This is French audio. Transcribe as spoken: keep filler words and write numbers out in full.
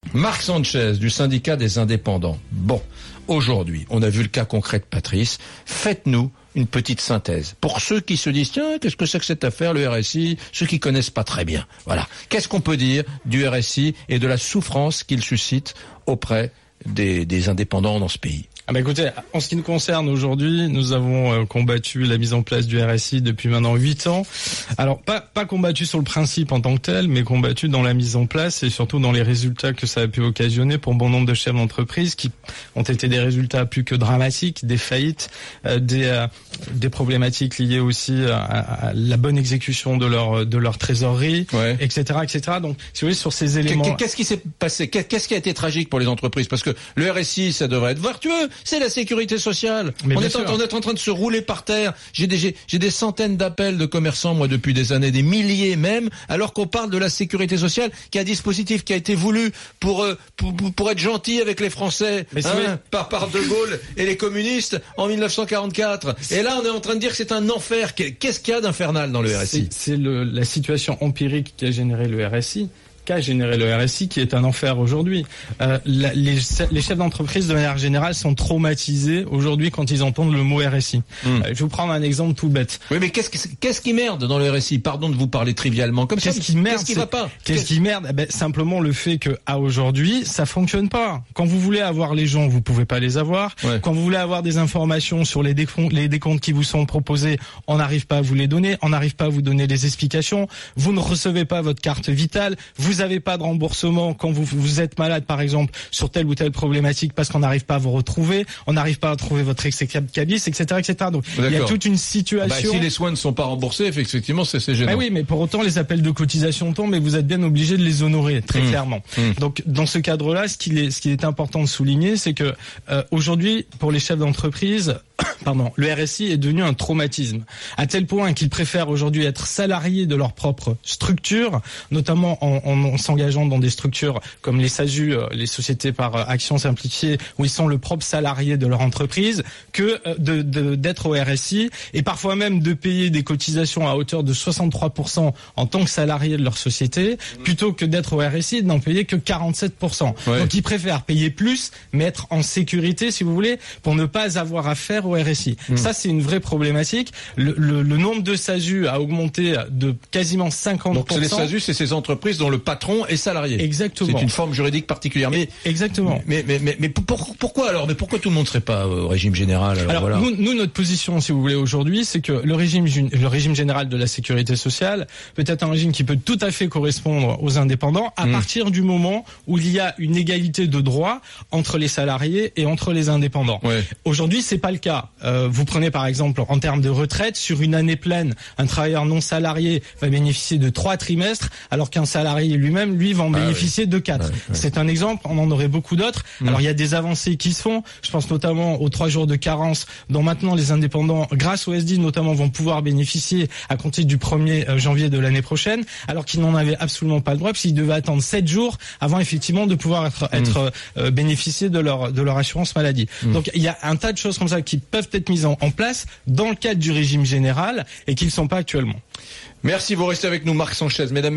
Marc Sanchez, du syndicat des indépendants. Bon, aujourd'hui, on a vu le cas concret de Patrice. Faites-nous une petite synthèse. Pour ceux qui se disent, tiens, qu'est-ce que c'est que cette affaire, le R S I, ceux qui connaissent pas très bien. Voilà. Qu'est-ce qu'on peut dire du R S I et de la souffrance qu'il suscite auprès des, des indépendants dans ce pays? Ah bah écoutez, en ce qui nous concerne aujourd'hui, nous avons euh, combattu la mise en place du R S I depuis maintenant huit ans. Alors pas pas combattu sur le principe en tant que tel, mais combattu dans la mise en place et surtout dans les résultats que ça a pu occasionner pour bon nombre de chefs d'entreprise qui ont été des résultats plus que dramatiques, des faillites, euh, des euh, des problématiques liées aussi à, à la bonne exécution de leur de leur trésorerie, ouais. et cetera, et cetera. Donc si vous voulez sur ces éléments, qu'est-ce qui s'est passé? Qu'est-ce qui a été tragique pour les entreprises? Parce que le R S I, ça devrait être vertueux. C'est la sécurité sociale. Mais on est, en, on est en train de se rouler par terre. J'ai des, j'ai, j'ai des centaines d'appels de commerçants, moi, depuis des années, des milliers même, alors qu'on parle de la sécurité sociale, qui est un dispositif qui a été voulu pour, euh, pour, pour être gentil avec les Français, hein, mais... par, par De Gaulle et les communistes en mille neuf cent quarante-quatre. Et là, on est en train de dire que c'est un enfer. Qu'est-ce qu'il y a d'infernal dans le R S I? C'est, c'est le, la situation empirique qui a généré le R S I. Qu'a généré le R S I, qui est un enfer aujourd'hui. Euh, la, les, les chefs d'entreprise, de manière générale, sont traumatisés aujourd'hui quand ils entendent le mot R S I. Mmh. Euh, je vais vous prendre un exemple tout bête. Oui, mais qu'est-ce, qu'est-ce qui merde dans le R S I? Pardon de vous parler trivialement comme qu'est-ce ça. Qui merde, qu'est-ce qui va pas? Qu'est-ce qui merde? Eh ben, simplement le fait que à aujourd'hui, ça fonctionne pas. Quand vous voulez avoir les gens, vous pouvez pas les avoir. Ouais. Quand vous voulez avoir des informations sur les décomptes, les décomptes qui vous sont proposés, on n'arrive pas à vous les donner. On n'arrive pas à vous donner des explications. Vous ne recevez pas votre carte vitale. Vous avez pas de remboursement quand vous, vous êtes malade, par exemple, sur telle ou telle problématique, parce qu'on n'arrive pas à vous retrouver, on n'arrive pas à trouver votre cabis, et cetera, et cetera. Donc, D'accord. il y a toute une situation. Bah, si les soins ne sont pas remboursés, effectivement, c'est, c'est gênant. Bah oui, mais pour autant, les appels de cotisation tombent et vous êtes bien obligé de les honorer, très mmh. clairement. Mmh. Donc, dans ce cadre-là, ce qu'il est, ce qui est important de souligner, c'est que, euh, aujourd'hui, pour les chefs d'entreprise, pardon, le R S I est devenu un traumatisme, à tel point qu'ils préfèrent aujourd'hui être salariés de leur propre structure, notamment en, en, en s'engageant dans des structures comme les S A S U, les sociétés par action simplifiée, où ils sont le propre salarié de leur entreprise, que de, de, d'être au R S I, et parfois même de payer des cotisations à hauteur de soixante-trois pour cent en tant que salarié de leur société, plutôt que d'être au R S I et d'en payer que quarante-sept pour cent. Ouais. Donc ils préfèrent payer plus, mais être en sécurité, si vous voulez, pour ne pas avoir affaire au R S I. Mmh. Ça, c'est une vraie problématique. Le, le, le nombre de S A S U a augmenté de quasiment cinquante pour cent. Donc les S A S U, c'est ces entreprises dont le patron est salarié. Exactement. C'est une forme juridique particulière. Mais exactement. Mais mais mais, mais pour, pourquoi alors? Mais pourquoi tout le monde serait pas au régime général? Alors, alors voilà. nous, nous, notre position, si vous voulez, aujourd'hui, c'est que le régime le régime général de la sécurité sociale peut être un régime qui peut tout à fait correspondre aux indépendants à mmh. partir du moment où il y a une égalité de droits entre les salariés et entre les indépendants. Ouais. Aujourd'hui, c'est pas le cas. Euh, vous prenez par exemple en termes de retraite, sur une année pleine, un travailleur non salarié va bénéficier de trois trimestres, alors qu'un salarié lui-même, lui, va en ah bénéficier oui. de quatre. Ouais, ouais. C'est un exemple, on en aurait beaucoup d'autres. Mmh. Alors il y a des avancées qui se font, je pense notamment aux trois jours de carence, dont maintenant les indépendants, grâce au S D I notamment, vont pouvoir bénéficier à compter du premier janvier de l'année prochaine, alors qu'ils n'en avaient absolument pas le droit, puisqu'ils devaient attendre sept jours avant effectivement de pouvoir être, mmh. être euh, bénéficier de leur, de leur assurance maladie. Mmh. Donc il y a un tas de choses comme ça qui peuvent être mises en, en place dans le cadre du régime général et qui ne sont pas actuellement. Merci, vous restez avec nous, Marc Sanchez. Mesdames